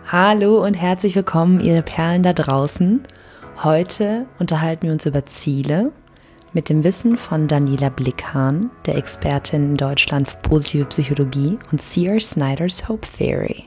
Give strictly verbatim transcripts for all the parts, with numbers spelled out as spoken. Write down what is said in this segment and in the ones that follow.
Hallo und herzlich willkommen, ihr Perlen da draußen. Heute unterhalten wir uns über Ziele mit dem Wissen von Daniela Blickhahn, der Expertin in Deutschland für positive Psychologie, und C R Snyders Hope Theory.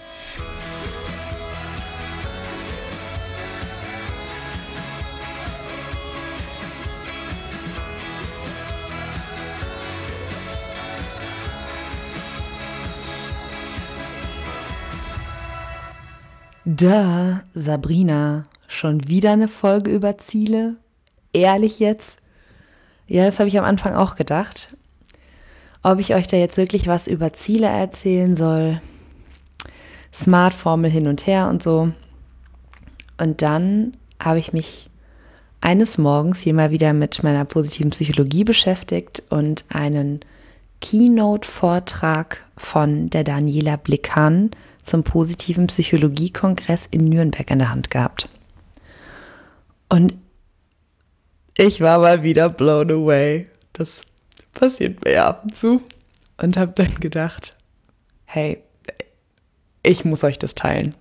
Da, Sabrina, schon wieder eine Folge über Ziele? Ehrlich jetzt? Ja, das habe ich am Anfang auch gedacht. Ob ich euch da jetzt wirklich was über Ziele erzählen soll? Smart-Formel hin und her und so. Und dann habe ich mich eines Morgens hier mal wieder mit meiner positiven Psychologie beschäftigt und einen Keynote-Vortrag von der Daniela Blickhahn zum positiven Psychologie-Kongress in Nürnberg in der Hand gehabt. Und ich war mal wieder blown away. Das passiert mir ja ab und zu. Und habe dann gedacht, hey, ich muss euch das teilen.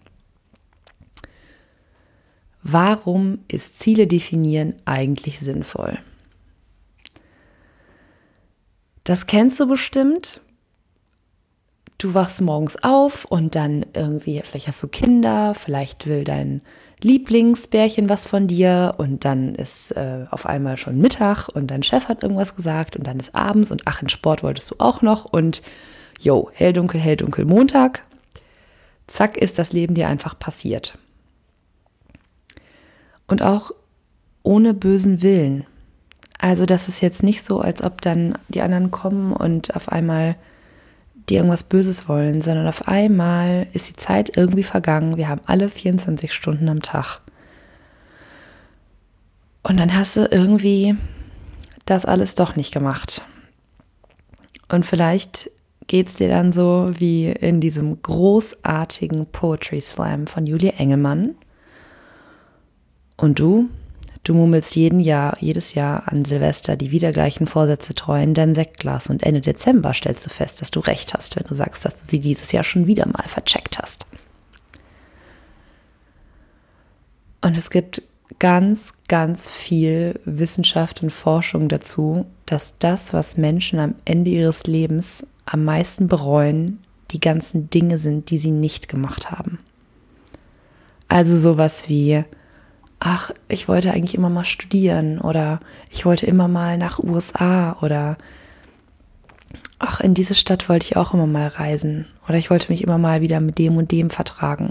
Warum ist Ziele definieren eigentlich sinnvoll? Das kennst du bestimmt. Du wachst morgens auf und dann irgendwie, vielleicht hast du Kinder, vielleicht will dein Lieblingsbärchen was von dir und dann ist äh, auf einmal schon Mittag und dein Chef hat irgendwas gesagt und dann ist abends und ach, in Sport wolltest du auch noch und jo, hell, dunkel, hell, dunkel, Montag. Zack, ist das Leben dir einfach passiert. Und auch ohne bösen Willen. Also das ist jetzt nicht so, als ob dann die anderen kommen und auf einmal die irgendwas Böses wollen, sondern auf einmal ist die Zeit irgendwie vergangen. Wir haben alle vierundzwanzig Stunden am Tag. Und dann hast du irgendwie das alles doch nicht gemacht. Und vielleicht geht es dir dann so wie in diesem großartigen Poetry Slam von Julia Engelmann. Und du? Du murmelst jeden Jahr, jedes Jahr an Silvester die wieder gleichen Vorsätze treu in dein Sektglas und Ende Dezember stellst du fest, dass du recht hast, wenn du sagst, dass du sie dieses Jahr schon wieder mal vercheckt hast. Und es gibt ganz, ganz viel Wissenschaft und Forschung dazu, dass das, was Menschen am Ende ihres Lebens am meisten bereuen, die ganzen Dinge sind, die sie nicht gemacht haben. Also sowas wie ach, ich wollte eigentlich immer mal studieren oder ich wollte immer mal nach U S A oder ach, in diese Stadt wollte ich auch immer mal reisen oder ich wollte mich immer mal wieder mit dem und dem vertragen.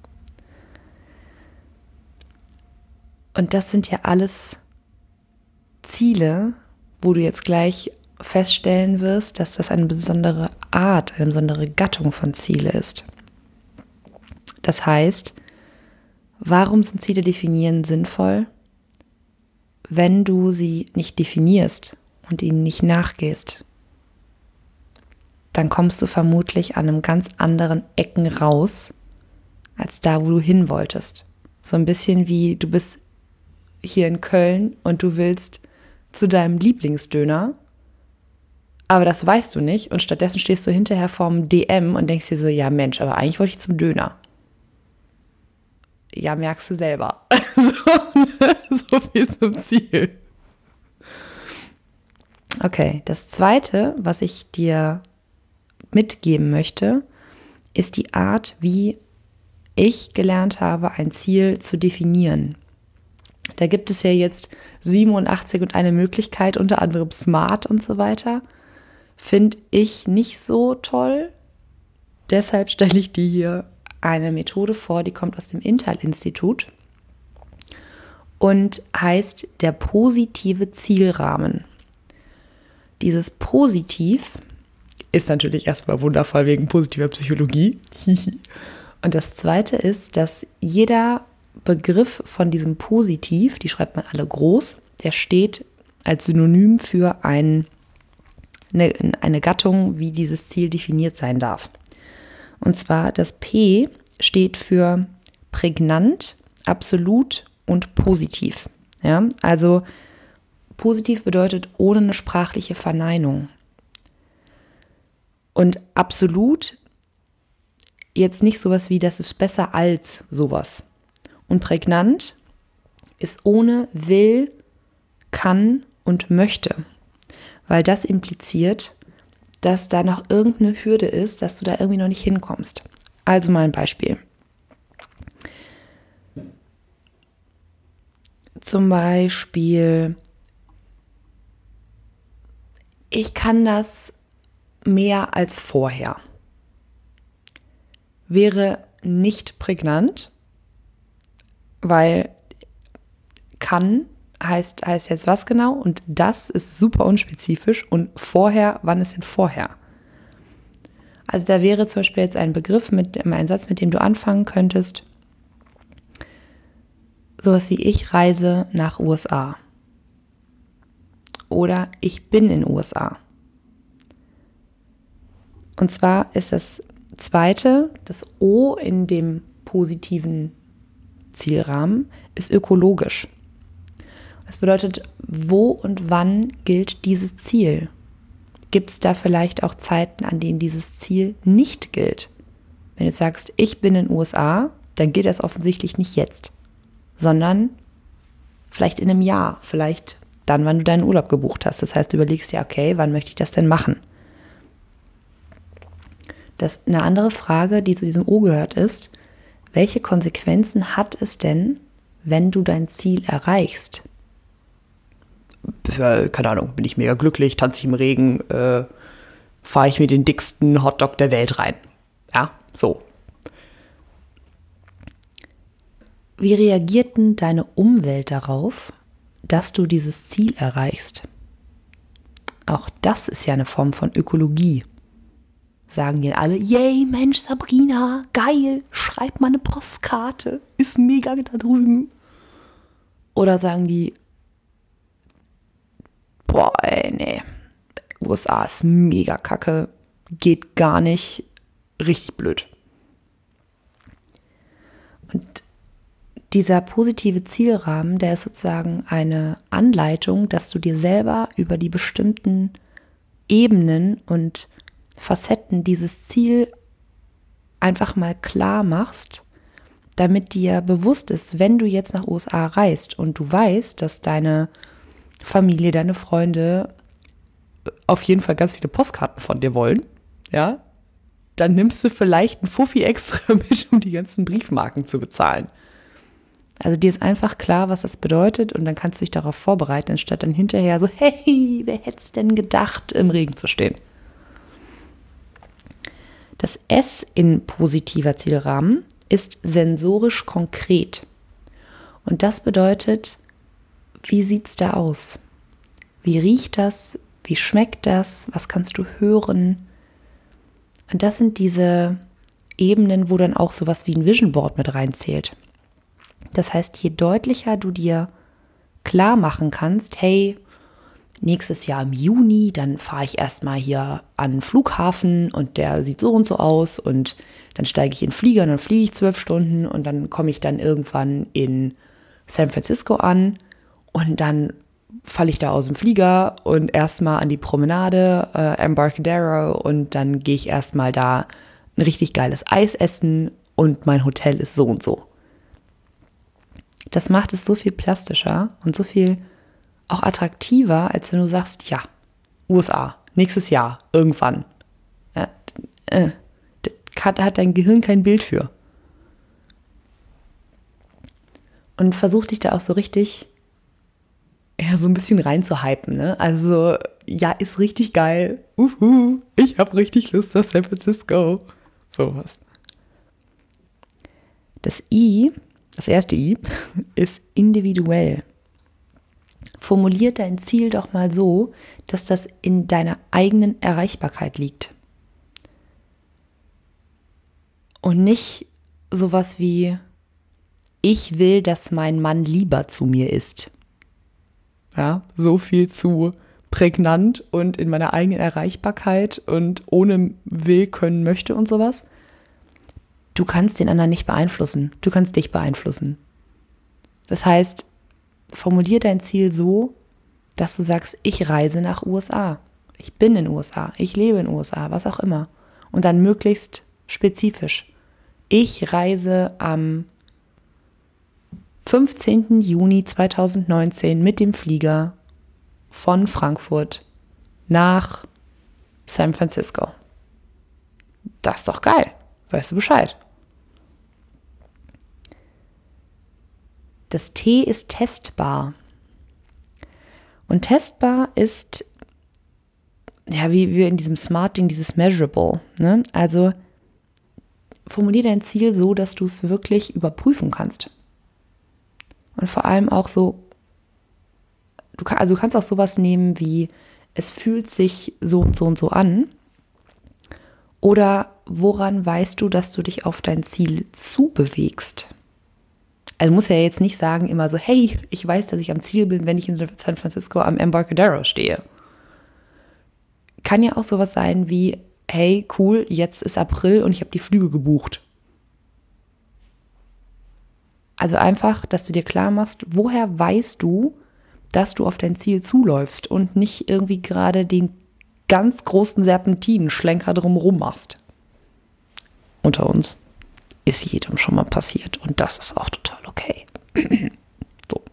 Und das sind ja alles Ziele, wo du jetzt gleich feststellen wirst, dass das eine besondere Art, eine besondere Gattung von Ziele ist. Das heißt, warum sind Ziele definieren sinnvoll? Wenn du sie nicht definierst und ihnen nicht nachgehst, dann kommst du vermutlich an einem ganz anderen Ecken raus, als da, wo du hin wolltest. So ein bisschen wie, du bist hier in Köln und du willst zu deinem Lieblingsdöner, aber das weißt du nicht und stattdessen stehst du hinterher vorm D M und denkst dir so, ja Mensch, aber eigentlich wollte ich zum Döner. Ja, merkst du selber. so, so viel zum Ziel. Okay, das Zweite, was ich dir mitgeben möchte, ist die Art, wie ich gelernt habe, ein Ziel zu definieren. Da gibt es ja jetzt siebenundachtzig und eine Möglichkeit, unter anderem Smart und so weiter. Finde ich nicht so toll. Deshalb stelle ich die hier eine Methode vor, die kommt aus dem Intal-Institut und heißt der positive Zielrahmen. Dieses Positiv ist natürlich erstmal wundervoll wegen positiver Psychologie. Und das Zweite ist, dass jeder Begriff von diesem Positiv, die schreibt man alle groß, der steht als Synonym für ein, eine, eine Gattung, wie dieses Ziel definiert sein darf. Und zwar das P steht für prägnant, absolut und positiv. Ja, also positiv bedeutet ohne eine sprachliche Verneinung. Und absolut jetzt nicht sowas wie, das ist besser als sowas. Und prägnant ist ohne will, kann und möchte. Weil das impliziert, dass da noch irgendeine Hürde ist, dass du da irgendwie noch nicht hinkommst. Also mal ein Beispiel. Zum Beispiel, ich kann das mehr als vorher. Wäre nicht prägnant, weil kann heißt, heißt jetzt was genau und das ist super unspezifisch und vorher, wann ist denn vorher? Also da wäre zum Beispiel jetzt ein Begriff, mit ein Satz, mit dem du anfangen könntest, sowas wie ich reise nach U S A oder ich bin in U S A. Und zwar ist das zweite, das O in dem positiven Zielrahmen, ist ökologisch. Das bedeutet, wo und wann gilt dieses Ziel? Gibt es da vielleicht auch Zeiten, an denen dieses Ziel nicht gilt? Wenn du sagst, ich bin in den U S A, dann gilt das offensichtlich nicht jetzt, sondern vielleicht in einem Jahr, vielleicht dann, wann du deinen Urlaub gebucht hast. Das heißt, du überlegst ja, okay, wann möchte ich das denn machen? Das, eine andere Frage, die zu diesem O gehört, ist, welche Konsequenzen hat es denn, wenn du dein Ziel erreichst? Keine Ahnung, bin ich mega glücklich, tanze ich im Regen, äh, fahre ich mir den dicksten Hotdog der Welt rein. Ja, so. Wie reagiert denn deine Umwelt darauf, dass du dieses Ziel erreichst? Auch das ist ja eine Form von Ökologie. Sagen dir alle, yay, Mensch, Sabrina, geil, schreib mal eine Postkarte, ist mega da drüben. Oder sagen die, boah, ey, nee, U S A ist mega kacke, geht gar nicht, richtig blöd. Und dieser positive Zielrahmen, der ist sozusagen eine Anleitung, dass du dir selber über die bestimmten Ebenen und Facetten dieses Ziel einfach mal klar machst, damit dir bewusst ist, wenn du jetzt nach U S A reist und du weißt, dass deine Familie, deine Freunde auf jeden Fall ganz viele Postkarten von dir wollen, ja, dann nimmst du vielleicht einen Fuffi extra mit, um die ganzen Briefmarken zu bezahlen. Also dir ist einfach klar, was das bedeutet und dann kannst du dich darauf vorbereiten, anstatt dann hinterher so, hey, wer hätte es denn gedacht, im Regen zu stehen? Das S in positiver Zielrahmen ist sensorisch konkret. Und das bedeutet, wie sieht es da aus? Wie riecht das? Wie schmeckt das? Was kannst du hören? Und das sind diese Ebenen, wo dann auch sowas wie ein Vision Board mit reinzählt. Das heißt, je deutlicher du dir klar machen kannst, hey, nächstes Jahr im Juni, dann fahre ich erstmal hier an den Flughafen und der sieht so und so aus und dann steige ich in den Flieger und dann fliege ich zwölf Stunden und dann komme ich dann irgendwann in San Francisco an und dann falle ich da aus dem Flieger und erstmal an die Promenade, äh, Embarcadero und dann gehe ich erstmal da ein richtig geiles Eis essen und mein Hotel ist so und so. Das macht es so viel plastischer und so viel auch attraktiver, als wenn du sagst, ja, U S A, nächstes Jahr, irgendwann. Ja, äh, da hat dein Gehirn kein Bild für. Und versuch dich da auch so richtig, ja, so ein bisschen rein zu hypen, ne? Also, ja, ist richtig geil. Uhu, ich habe richtig Lust auf San Francisco. Sowas. Das I, das erste I, ist individuell. Formulier dein Ziel doch mal so, dass das in deiner eigenen Erreichbarkeit liegt. Und nicht sowas wie, ich will, dass mein Mann lieber zu mir ist. Ja, so viel zu prägnant und in meiner eigenen Erreichbarkeit und ohne will, können, möchte und sowas. Du kannst den anderen nicht beeinflussen. Du kannst dich beeinflussen. Das heißt, formulier dein Ziel so, dass du sagst, ich reise nach U S A. Ich bin in U S A. Ich lebe in U S A, was auch immer. Und dann möglichst spezifisch. Ich reise am fünfzehnten Juni zweitausendneunzehn mit dem Flieger von Frankfurt nach San Francisco. Das ist doch geil. Weißt du Bescheid? Das T ist testbar. Und testbar ist, ja, wie wir in diesem Smart-Ding, dieses Measurable. Ne? Also formulier dein Ziel so, dass du es wirklich überprüfen kannst. Und vor allem auch so, du, kann, also du kannst auch sowas nehmen wie, es fühlt sich so und so und so an. Oder woran weißt du, dass du dich auf dein Ziel zubewegst? Also muss ja jetzt nicht sagen immer so, hey, ich weiß, dass ich am Ziel bin, wenn ich in San Francisco am Embarcadero stehe. Kann ja auch sowas sein wie, hey, cool, jetzt ist April und ich habe die Flüge gebucht. Also einfach, dass du dir klar machst, woher weißt du, dass du auf dein Ziel zuläufst und nicht irgendwie gerade den ganz großen Serpentinenschlenker drumherum machst. Unter uns ist jedem schon mal passiert und das ist auch total okay. So.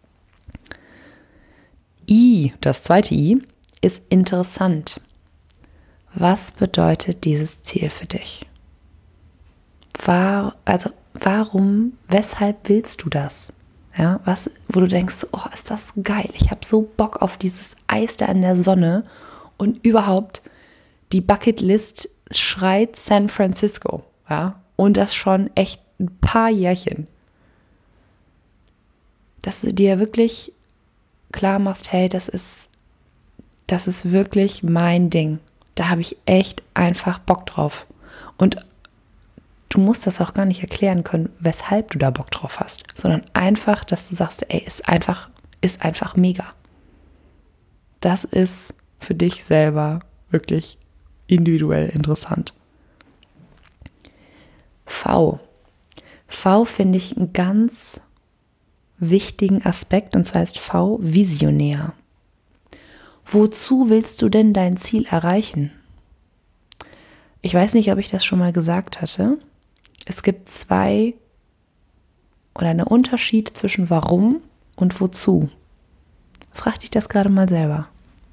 I, das zweite I, ist interessant. Was bedeutet dieses Ziel für dich? War, also warum, weshalb willst du das? Ja, was, wo du denkst, oh, ist das geil. Ich habe so Bock auf dieses Eis da in der Sonne und überhaupt die Bucketlist schreit San Francisco. Ja, und das schon echt ein paar Jährchen. Dass du dir wirklich klar machst, hey, das ist, das ist wirklich mein Ding. Da habe ich echt einfach Bock drauf. Und du musst das auch gar nicht erklären können, weshalb du da Bock drauf hast, sondern einfach, dass du sagst, ey, ist einfach, ist einfach mega. Das ist für dich selber wirklich individuell interessant. V. V finde ich einen ganz wichtigen Aspekt, und zwar ist V visionär. Wozu willst du denn dein Ziel erreichen? Ich weiß nicht, ob ich das schon mal gesagt hatte. Es gibt zwei oder einen Unterschied zwischen warum und wozu. Frag dich das gerade mal selber.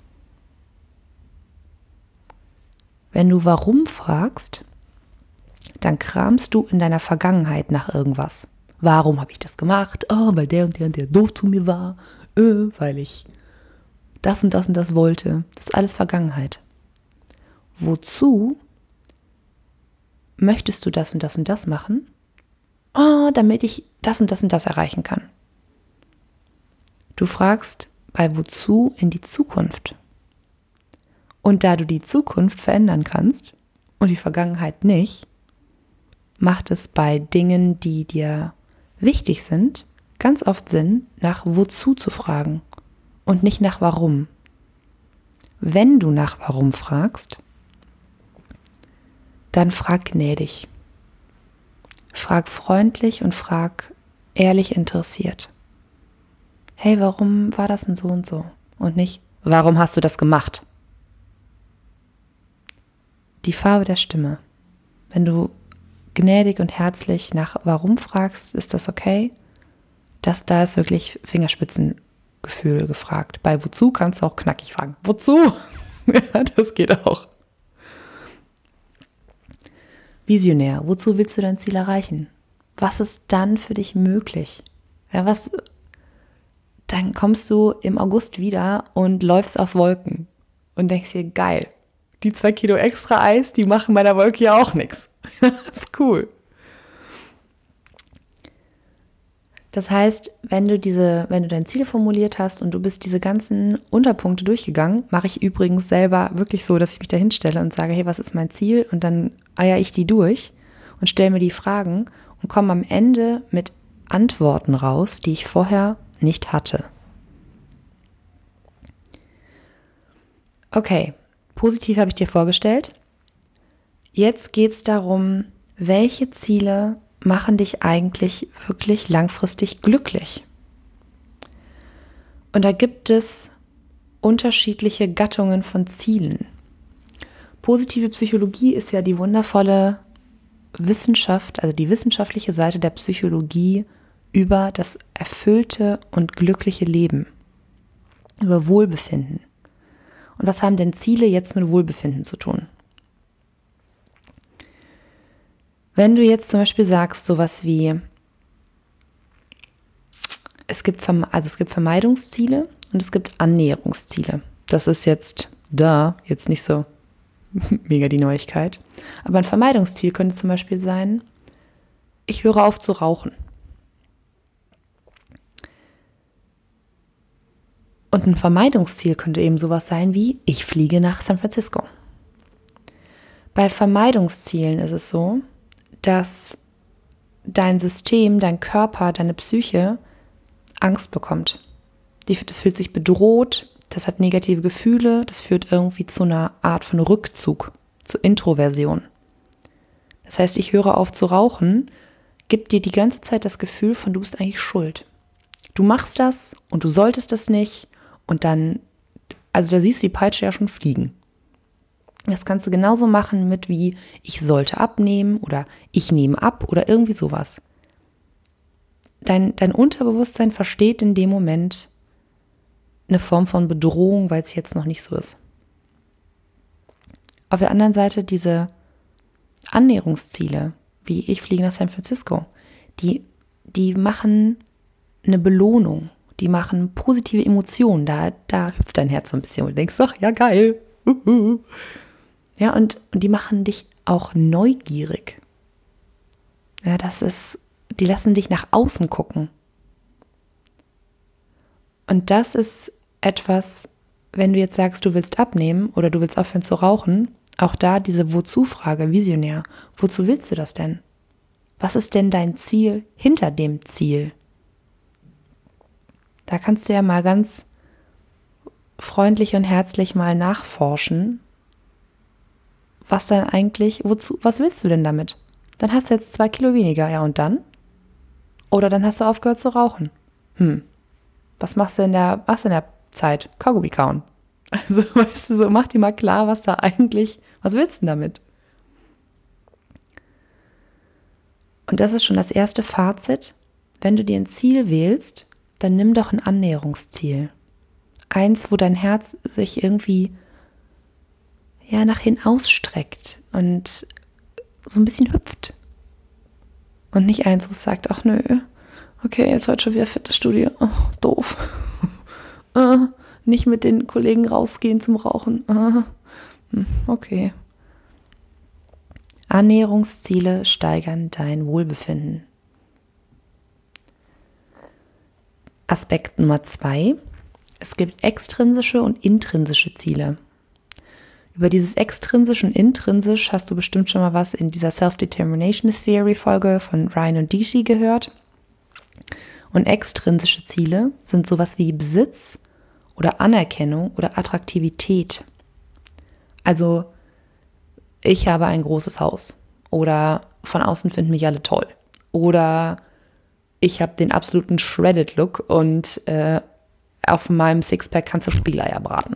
Wenn du warum fragst, dann kramst du in deiner Vergangenheit nach irgendwas. Warum habe ich das gemacht? Oh, weil der und der und der doof zu mir war. Äh, weil ich das und das und das wollte. Das ist alles Vergangenheit. Wozu möchtest du das und das und das machen? Oh, damit ich das und das und das erreichen kann. Du fragst bei wozu in die Zukunft. Und da du die Zukunft verändern kannst und die Vergangenheit nicht, macht es bei Dingen, die dir wichtig sind, ganz oft Sinn, nach wozu zu fragen und nicht nach warum. Wenn du nach warum fragst, dann frag gnädig. Frag freundlich und frag ehrlich interessiert. Hey, warum war das denn so und so? Und nicht, warum hast du das gemacht? Die Farbe der Stimme. Wenn du gnädig und herzlich nach warum fragst, ist das okay. Das da ist wirklich Fingerspitzengefühl gefragt. Bei wozu kannst du auch knackig fragen. Wozu? Ja, das geht auch. Visionär. Wozu willst du dein Ziel erreichen? Was ist dann für dich möglich? Ja, was? Dann kommst du im August wieder und läufst auf Wolken und denkst dir, geil, die zwei Kilo extra Eis, die machen meiner Wolke ja auch nichts. Das ist cool. Das heißt, wenn du diese, wenn du dein Ziel formuliert hast und du bist diese ganzen Unterpunkte durchgegangen, mache ich übrigens selber wirklich so, dass ich mich da hinstelle und sage, hey, was ist mein Ziel? Und dann eier ich die durch und stelle mir die Fragen und komme am Ende mit Antworten raus, die ich vorher nicht hatte. Okay, positiv habe ich dir vorgestellt. Jetzt geht es darum, welche Ziele machen dich eigentlich wirklich langfristig glücklich? Und da gibt es unterschiedliche Gattungen von Zielen. Positive Psychologie ist ja die wundervolle Wissenschaft, also die wissenschaftliche Seite der Psychologie über das erfüllte und glückliche Leben, über Wohlbefinden. Und was haben denn Ziele jetzt mit Wohlbefinden zu tun? Wenn du jetzt zum Beispiel sagst, sowas wie, es gibt, also es gibt Vermeidungsziele und es gibt Annäherungsziele. Das ist jetzt da, jetzt nicht so mega die Neuigkeit. Aber ein Vermeidungsziel könnte zum Beispiel sein, ich höre auf zu rauchen. Und ein Vermeidungsziel könnte eben sowas sein wie, ich fliege nach San Francisco. Bei Vermeidungszielen ist es so, dass dein System, dein Körper, deine Psyche Angst bekommt. Das fühlt sich bedroht, das hat negative Gefühle, das führt irgendwie zu einer Art von Rückzug, zur Introversion. Das heißt, ich höre auf zu rauchen, gibt dir die ganze Zeit das Gefühl von, du bist eigentlich schuld. Du machst das und du solltest das nicht und dann, also da siehst du die Peitsche ja schon fliegen. Das kannst du genauso machen mit wie, ich sollte abnehmen oder ich nehme ab oder irgendwie sowas. Dein, dein Unterbewusstsein versteht in dem Moment eine Form von Bedrohung, weil es jetzt noch nicht so ist. Auf der anderen Seite diese Annäherungsziele, wie ich fliege nach San Francisco, die, die machen eine Belohnung, die machen positive Emotionen, da, da hüpft dein Herz so ein bisschen und du denkst, ach ja, geil. Uhu. Ja, und, und die machen dich auch neugierig. Ja, das ist, die lassen dich nach außen gucken. Und das ist etwas, wenn du jetzt sagst, du willst abnehmen oder du willst aufhören zu rauchen, auch da diese Wozu-Frage, visionär. Wozu willst du das denn? Was ist denn dein Ziel hinter dem Ziel? Da kannst du ja mal ganz freundlich und herzlich mal nachforschen, was dann eigentlich, wozu, was willst du denn damit? Dann hast du jetzt zwei Kilo weniger, ja und dann? Oder dann hast du aufgehört zu rauchen. Hm, was machst du in der, was in der Zeit? Kaugummi kauen. Also, weißt du, so mach dir mal klar, was da eigentlich, was willst du denn damit? Und das ist schon das erste Fazit. Wenn du dir ein Ziel wählst, dann nimm doch ein Annäherungsziel. Eins, wo dein Herz sich irgendwie ja, nach hin ausstreckt und so ein bisschen hüpft. Und nicht eins, wo es sagt, ach nö, okay, jetzt heute schon wieder Fitnessstudio, oh, doof. äh, nicht mit den Kollegen rausgehen zum Rauchen. Äh, okay. Annäherungsziele steigern dein Wohlbefinden. Aspekt Nummer zwei. Es gibt extrinsische und intrinsische Ziele. Über dieses extrinsisch und intrinsisch hast du bestimmt schon mal was in dieser Self-Determination Theory Folge von Ryan und Dishi gehört. Und extrinsische Ziele sind sowas wie Besitz oder Anerkennung oder Attraktivität. Also ich habe ein großes Haus oder von außen finden mich alle toll oder ich habe den absoluten Shredded Look und äh, auf meinem Sixpack kannst du Spiegeleier braten.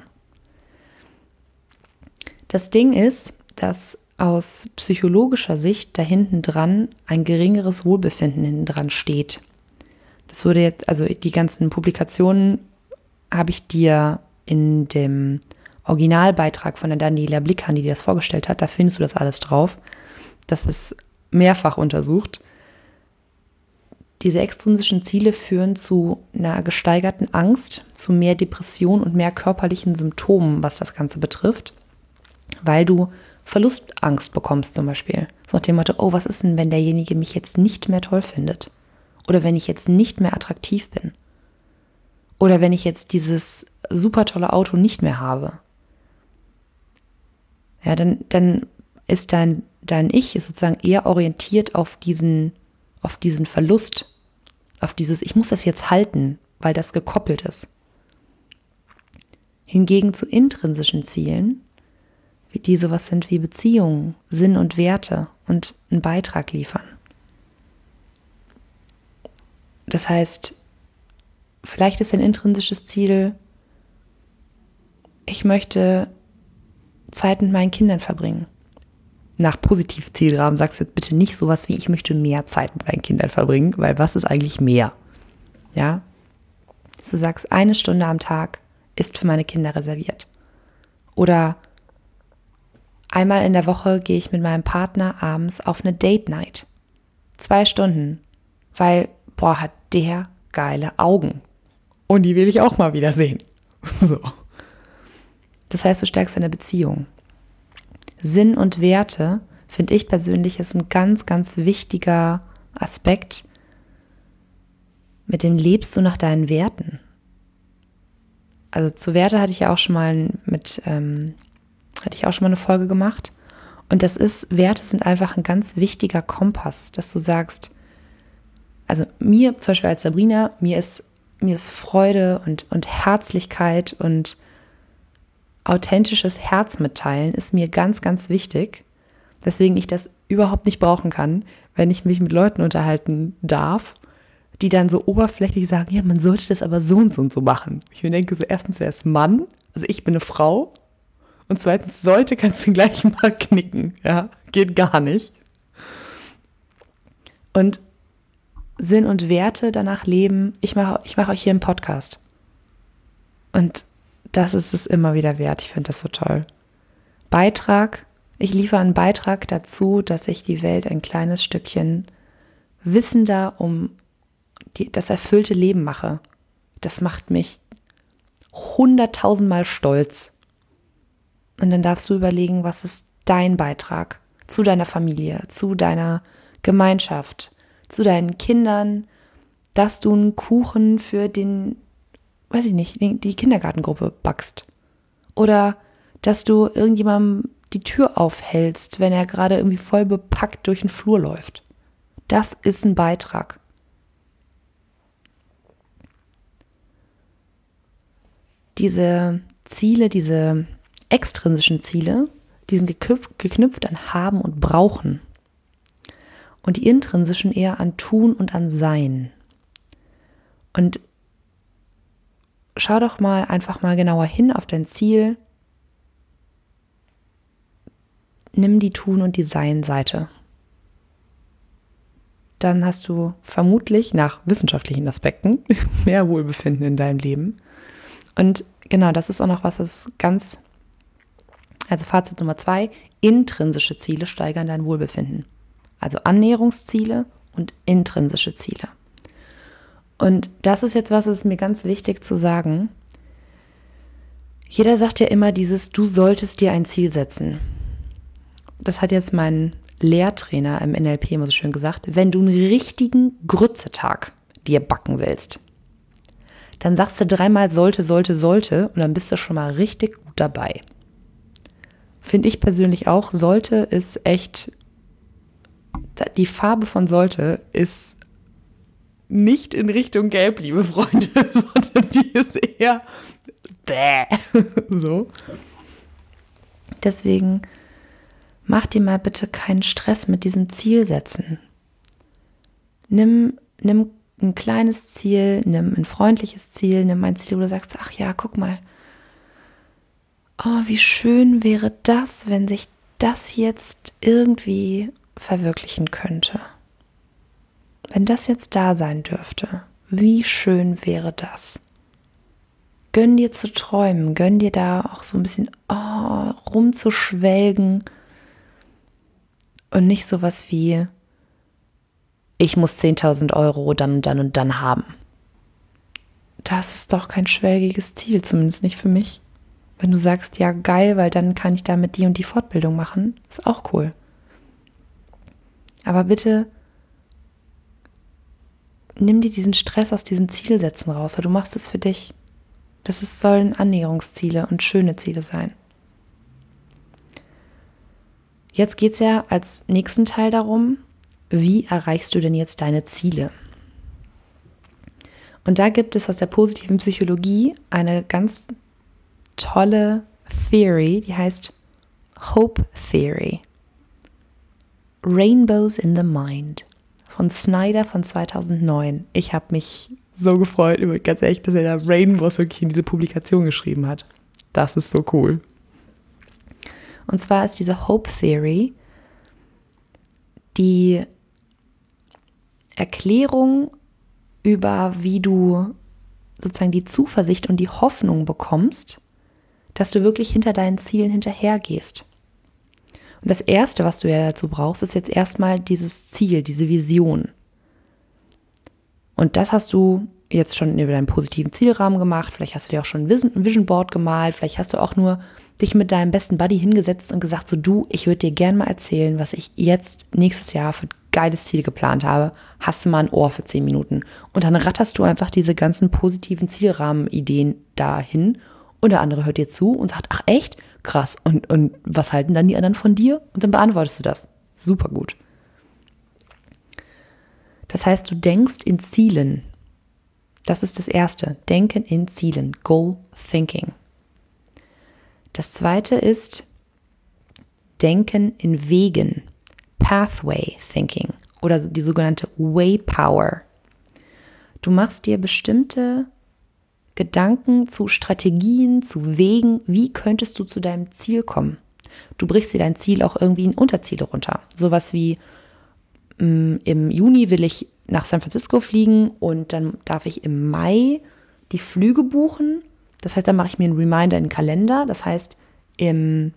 Das Ding ist, dass aus psychologischer Sicht da hinten dran ein geringeres Wohlbefinden hinten dran steht. Das wurde jetzt, also die ganzen Publikationen habe ich dir in dem Originalbeitrag von der Daniela Blickhahn, die dir das vorgestellt hat, da findest du das alles drauf. Das ist mehrfach untersucht. Diese extrinsischen Ziele führen zu einer gesteigerten Angst, zu mehr Depression und mehr körperlichen Symptomen, was das Ganze betrifft. Weil du Verlustangst bekommst zum Beispiel. So nach dem Motto, oh, was ist denn, wenn derjenige mich jetzt nicht mehr toll findet? Oder wenn ich jetzt nicht mehr attraktiv bin? Oder wenn ich jetzt dieses super tolle Auto nicht mehr habe? Ja, dann, dann ist dein, dein Ich sozusagen eher orientiert auf diesen, auf diesen Verlust, auf dieses, ich muss das jetzt halten, weil das gekoppelt ist. Hingegen zu intrinsischen Zielen, die sowas sind wie Beziehungen, Sinn und Werte und einen Beitrag liefern. Das heißt, vielleicht ist ein intrinsisches Ziel, ich möchte Zeit mit meinen Kindern verbringen. nach Positivzielrahmen sagst du jetzt bitte nicht sowas wie, ich möchte mehr Zeit mit meinen Kindern verbringen, weil was ist eigentlich mehr? Ja? Du sagst, eine Stunde am Tag ist für meine Kinder reserviert. Oder einmal in der Woche gehe ich mit meinem Partner abends auf eine Date Night. Zwei Stunden. Weil, boah, hat der geile Augen. Und die will ich auch mal wieder sehen. So. Das heißt, du stärkst deine Beziehung. Sinn und Werte, finde ich persönlich, ist ein ganz, ganz wichtiger Aspekt. Mit dem lebst du nach deinen Werten. Also zu Werte hatte ich ja auch schon mal mit, ähm, hatte ich auch schon mal eine Folge gemacht. Und das ist, Werte sind einfach ein ganz wichtiger Kompass, dass du sagst, also mir zum Beispiel als Sabrina, mir ist, mir ist Freude und, und Herzlichkeit und authentisches Herz mitteilen ist mir ganz, ganz wichtig, weswegen ich das überhaupt nicht brauchen kann, wenn ich mich mit Leuten unterhalten darf, die dann so oberflächlich sagen, ja, man sollte das aber so und so und so machen. Ich mir denke, so erstens, er ist Mann, also ich bin eine Frau und zweitens, sollte, kannst du gleich mal knicken, ja, geht gar nicht. Und Sinn und Werte danach leben, ich mache ich mache euch hier einen Podcast und das ist es immer wieder wert. Ich finde das so toll. Beitrag. Ich liefere einen Beitrag dazu, dass ich die Welt ein kleines Stückchen wissender um die, das erfüllte Leben mache. Das macht mich hunderttausendmal stolz. Und dann darfst du überlegen, was ist dein Beitrag zu deiner Familie, zu deiner Gemeinschaft, zu deinen Kindern, dass du einen Kuchen für den weiß ich nicht, die Kindergartengruppe backst. Oder dass du irgendjemandem die Tür aufhältst, wenn er gerade irgendwie voll bepackt durch den Flur läuft. Das ist ein Beitrag. Diese Ziele, diese extrinsischen Ziele, die sind geknüpft an Haben und Brauchen. Und die intrinsischen eher an Tun und an Sein. Und schau doch mal einfach mal genauer hin auf dein Ziel. Nimm die Tun- und die Sein-Seite. Dann hast du vermutlich nach wissenschaftlichen Aspekten mehr Wohlbefinden in deinem Leben. Und genau, das ist auch noch was, das ganz, also Fazit Nummer zwei, intrinsische Ziele steigern dein Wohlbefinden. Also Annäherungsziele und intrinsische Ziele. Und das ist jetzt was, das ist mir ganz wichtig zu sagen. Jeder sagt ja immer dieses, du solltest dir ein Ziel setzen. Das hat jetzt mein Lehrtrainer im N L P immer so schön gesagt. Wenn du einen richtigen Grützetag dir backen willst, dann sagst du dreimal sollte, sollte, sollte und dann bist du schon mal richtig gut dabei. Finde ich persönlich auch, sollte ist echt, die Farbe von sollte ist nicht in Richtung Gelb, liebe Freunde, sondern die ist eher bäh. So. Deswegen mach dir mal bitte keinen Stress mit diesem Ziel setzen. Nimm, nimm ein kleines Ziel, nimm ein freundliches Ziel, nimm ein Ziel, wo du sagst, ach ja, guck mal, oh, wie schön wäre das, wenn sich das jetzt irgendwie verwirklichen könnte. Wenn das jetzt da sein dürfte, wie schön wäre das? Gönn dir zu träumen, gönn dir da auch so ein bisschen oh, rumzuschwelgen und nicht sowas wie, ich muss zehntausend Euro dann und dann und dann haben. Das ist doch kein schwelgiges Ziel, zumindest nicht für mich. Wenn du sagst, ja geil, weil dann kann ich damit die und die Fortbildung machen, ist auch cool. Aber bitte nimm dir diesen Stress aus diesem Zielsetzen raus, weil du machst es für dich. Das ist, sollen Annäherungsziele und schöne Ziele sein. Jetzt geht es ja als nächsten Teil darum, wie erreichst du denn jetzt deine Ziele? Und da gibt es aus der positiven Psychologie eine ganz tolle Theory, die heißt Hope Theory. Rainbows in the Mind von Snyder von zweitausendneun. Ich habe mich so gefreut, über, ganz ehrlich, dass er da Rainbows wirklich in diese Publikation geschrieben hat. Das ist so cool. Und zwar ist diese Hope Theory die Erklärung über, wie du sozusagen die Zuversicht und die Hoffnung bekommst, dass du wirklich hinter deinen Zielen hinterhergehst. Und das Erste, was du ja dazu brauchst, ist jetzt erstmal dieses Ziel, diese Vision. Und das hast du jetzt schon über deinen positiven Zielrahmen gemacht, vielleicht hast du dir auch schon ein Vision Board gemalt, vielleicht hast du auch nur dich mit deinem besten Buddy hingesetzt und gesagt, so du, ich würde dir gerne mal erzählen, was ich jetzt nächstes Jahr für ein geiles Ziel geplant habe. Hast du mal ein Ohr für zehn Minuten? Und dann ratterst du einfach diese ganzen positiven Zielrahmenideen dahin und der andere hört dir zu und sagt, ach echt? Krass. Und, und was halten dann die anderen von dir? Und dann beantwortest du das. Super gut. Das heißt, du denkst in Zielen. Das ist das Erste. Denken in Zielen. Goal Thinking. Das Zweite ist Denken in Wegen. Pathway Thinking. Oder die sogenannte Waypower. Du machst dir bestimmte Gedanken zu Strategien, zu Wegen. Wie könntest du zu deinem Ziel kommen? Du brichst dir dein Ziel auch irgendwie in Unterziele runter. Sowas wie mh, im Juni will ich nach San Francisco fliegen und dann darf ich im Mai die Flüge buchen. Das heißt, dann mache ich mir einen Reminder in den Kalender. Das heißt, im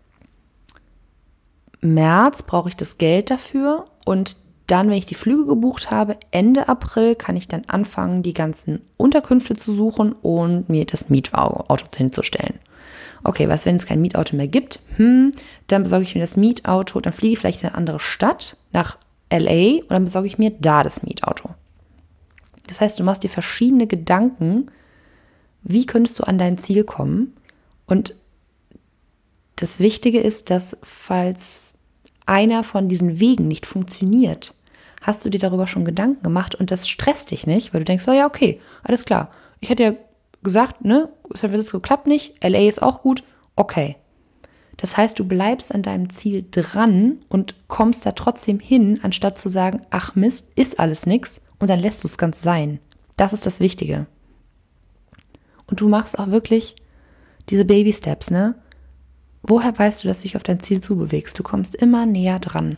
März brauche ich das Geld dafür und dann, wenn ich die Flüge gebucht habe, Ende April kann ich dann anfangen, die ganzen Unterkünfte zu suchen und mir das Mietauto hinzustellen. Okay, was, wenn es kein Mietauto mehr gibt? Hm, dann besorge ich mir das Mietauto, dann fliege ich vielleicht in eine andere Stadt, nach L A, und dann besorge ich mir da das Mietauto. Das heißt, du machst dir verschiedene Gedanken, wie könntest du an dein Ziel kommen? Und das Wichtige ist, dass falls einer von diesen Wegen nicht funktioniert, hast du dir darüber schon Gedanken gemacht und das stresst dich nicht, weil du denkst, oh ja, okay, alles klar. Ich hätte ja gesagt, ne, San Francisco klappt nicht, L A ist auch gut, okay. Das heißt, du bleibst an deinem Ziel dran und kommst da trotzdem hin, anstatt zu sagen, ach Mist, ist alles nix und dann lässt du es ganz sein. Das ist das Wichtige. Und du machst auch wirklich diese Baby Steps, ne? Woher weißt du, dass du dich auf dein Ziel zubewegst? Du kommst immer näher dran.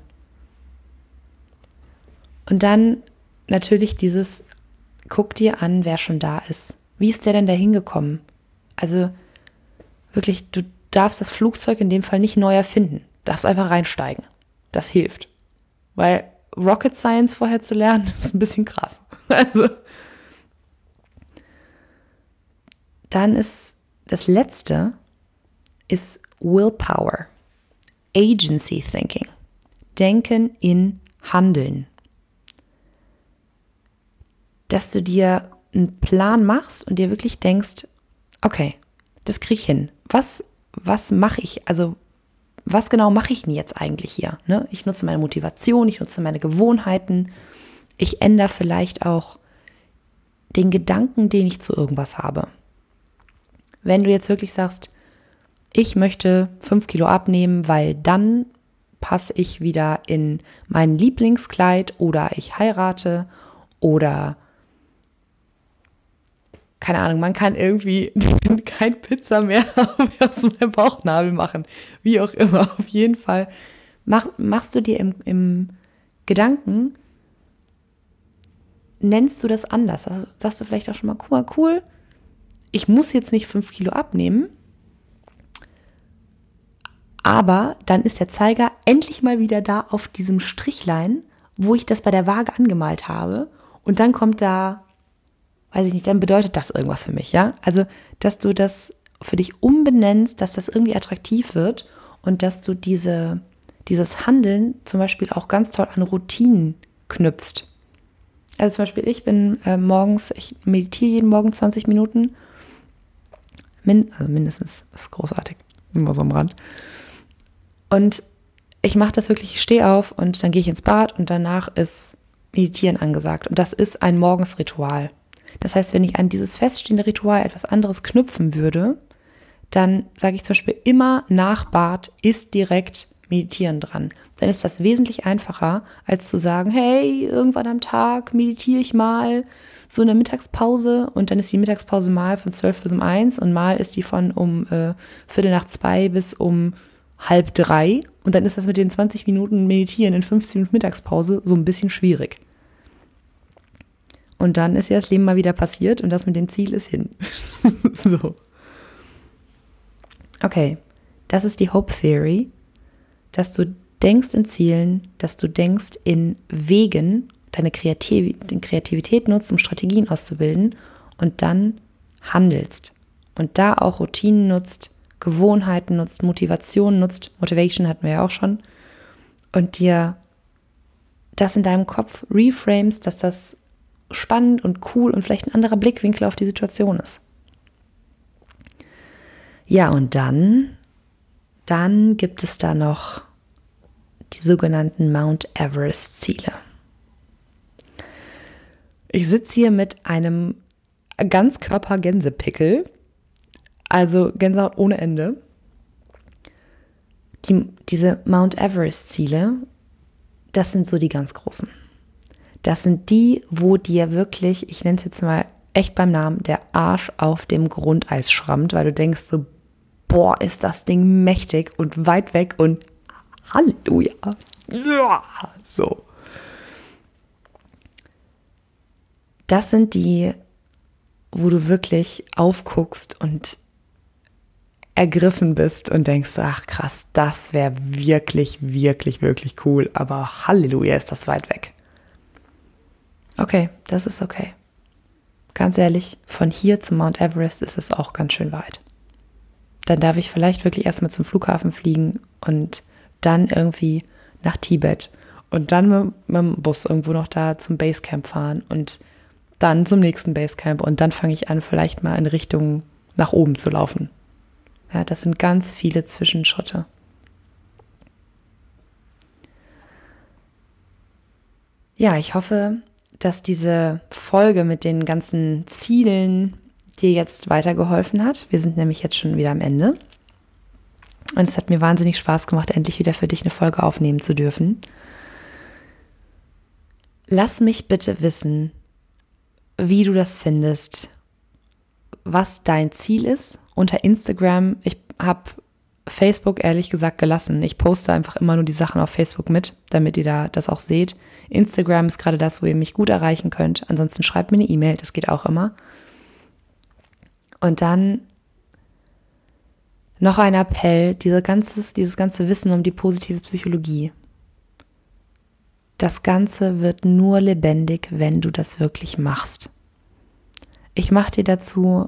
Und dann natürlich dieses, guck dir an, wer schon da ist. Wie ist der denn da hingekommen? Also wirklich, du darfst das Flugzeug in dem Fall nicht neu erfinden. Du darfst einfach reinsteigen. Das hilft. Weil Rocket Science vorher zu lernen, ist ein bisschen krass. Also dann ist das Letzte, ist Willpower, Agency Thinking, Denken in Handeln. Dass du dir einen Plan machst und dir wirklich denkst, okay, das kriege ich hin. Was, was mache ich? Also was genau mache ich denn jetzt eigentlich hier? Ne? Ich nutze meine Motivation, ich nutze meine Gewohnheiten. Ich ändere vielleicht auch den Gedanken, den ich zu irgendwas habe. Wenn du jetzt wirklich sagst, ich möchte fünf Kilo abnehmen, weil dann passe ich wieder in mein Lieblingskleid oder ich heirate oder keine Ahnung, man kann irgendwie kein Pizza mehr aus meinem Bauchnabel machen, wie auch immer. Auf jeden Fall mach, machst du dir im, im Gedanken, nennst du das anders. Also sagst du vielleicht auch schon mal, guck mal, cool, ich muss jetzt nicht fünf Kilo abnehmen, aber dann ist der Zeiger endlich mal wieder da auf diesem Strichlein, wo ich das bei der Waage angemalt habe. Und dann kommt da, weiß ich nicht, dann bedeutet das irgendwas für mich, ja? Also, dass du das für dich umbenennst, dass das irgendwie attraktiv wird und dass du diese, dieses Handeln zum Beispiel auch ganz toll an Routinen knüpfst. Also zum Beispiel, ich bin äh, morgens, ich meditiere jeden Morgen zwanzig Minuten. Min, also mindestens, das ist großartig, immer so am Rand. Und ich mache das wirklich, ich stehe auf und dann gehe ich ins Bad und danach ist Meditieren angesagt. Und das ist ein Morgensritual. Das heißt, wenn ich an dieses feststehende Ritual etwas anderes knüpfen würde, dann sage ich zum Beispiel immer nach Bad ist direkt Meditieren dran. Dann ist das wesentlich einfacher, als zu sagen, hey, irgendwann am Tag meditiere ich mal so eine Mittagspause und dann ist die Mittagspause mal von zwölf bis um eins und mal ist die von um äh, Viertel nach zwei bis um halb drei und dann ist das mit den zwanzig Minuten Meditieren in fünfzehn Minuten Mittagspause so ein bisschen schwierig. Und dann ist ja das Leben mal wieder passiert und das mit dem Ziel ist hin. So. Okay, das ist die Hope Theory, dass du denkst in Zielen, dass du denkst in Wegen, deine Kreativ- Kreativität nutzt, um Strategien auszubilden und dann handelst. Und da auch Routinen nutzt, Gewohnheiten nutzt, Motivation nutzt, Motivation hatten wir ja auch schon, und dir das in deinem Kopf reframes, dass das spannend und cool und vielleicht ein anderer Blickwinkel auf die Situation ist. Ja, und dann, dann gibt es da noch die sogenannten Mount Everest-Ziele. Ich sitze hier mit einem Ganzkörper-Gänsepickel, also Gänsehaut ohne Ende. Die, diese Mount Everest-Ziele, das sind so die ganz großen. Das sind die, wo dir wirklich, ich nenne es jetzt mal echt beim Namen, der Arsch auf dem Grundeis schrammt, weil du denkst so, boah, ist das Ding mächtig und weit weg und Halleluja. Ja, so. Das sind die, wo du wirklich aufguckst und ergriffen bist und denkst, ach krass, das wäre wirklich, wirklich, wirklich cool, aber Halleluja, ist das weit weg. Okay, das ist okay. Ganz ehrlich, von hier zum Mount Everest ist es auch ganz schön weit. Dann darf ich vielleicht wirklich erstmal zum Flughafen fliegen und dann irgendwie nach Tibet und dann mit, mit dem Bus irgendwo noch da zum Basecamp fahren und dann zum nächsten Basecamp und dann fange ich an, vielleicht mal in Richtung nach oben zu laufen. Ja, das sind ganz viele Zwischenschritte. Ja, ich hoffe, dass diese Folge mit den ganzen Zielen dir jetzt weitergeholfen hat. Wir sind nämlich jetzt schon wieder am Ende. Und es hat mir wahnsinnig Spaß gemacht, endlich wieder für dich eine Folge aufnehmen zu dürfen. Lass mich bitte wissen, wie du das findest, was dein Ziel ist unter Instagram. Ich habe Facebook ehrlich gesagt gelassen. Ich poste einfach immer nur die Sachen auf Facebook mit, damit ihr da das auch seht. Instagram ist gerade das, wo ihr mich gut erreichen könnt. Ansonsten schreibt mir eine E-Mail, das geht auch immer. Und dann noch ein Appell, diese ganzes, dieses ganze Wissen um die positive Psychologie. Das Ganze wird nur lebendig, wenn du das wirklich machst. Ich mache dir dazu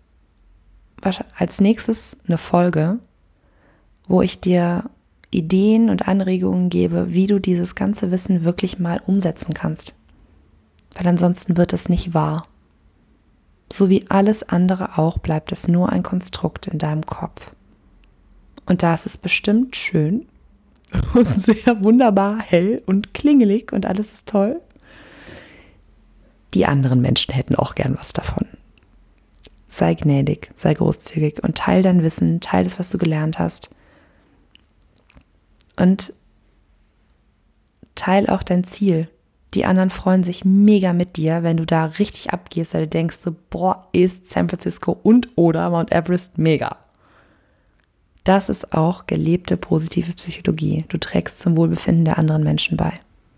als nächstes eine Folge, wo ich dir Ideen und Anregungen gebe, wie du dieses ganze Wissen wirklich mal umsetzen kannst. Weil ansonsten wird es nicht wahr. So wie alles andere auch, bleibt es nur ein Konstrukt in deinem Kopf. Und da ist es bestimmt schön und sehr wunderbar hell und klingelig und alles ist toll. Die anderen Menschen hätten auch gern was davon. Sei gnädig, sei großzügig und teil dein Wissen, teil das, was du gelernt hast. Und teil auch dein Ziel. Die anderen freuen sich mega mit dir, wenn du da richtig abgehst, weil du denkst so, boah, ist San Francisco und oder Mount Everest mega. Das ist auch gelebte positive Psychologie. Du trägst zum Wohlbefinden der anderen Menschen bei.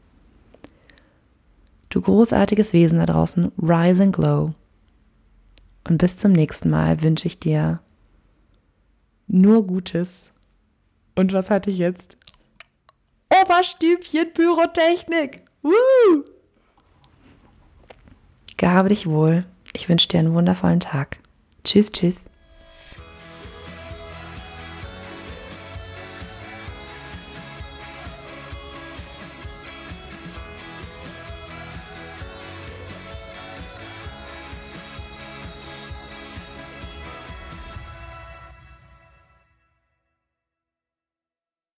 Du großartiges Wesen da draußen, rise and glow. Und bis zum nächsten Mal wünsche ich dir nur Gutes. Und was hatte ich jetzt? Oberstübchen Pyrotechnik. Woo! Gehabe dich wohl. Ich wünsche dir einen wundervollen Tag. Tschüss, tschüss.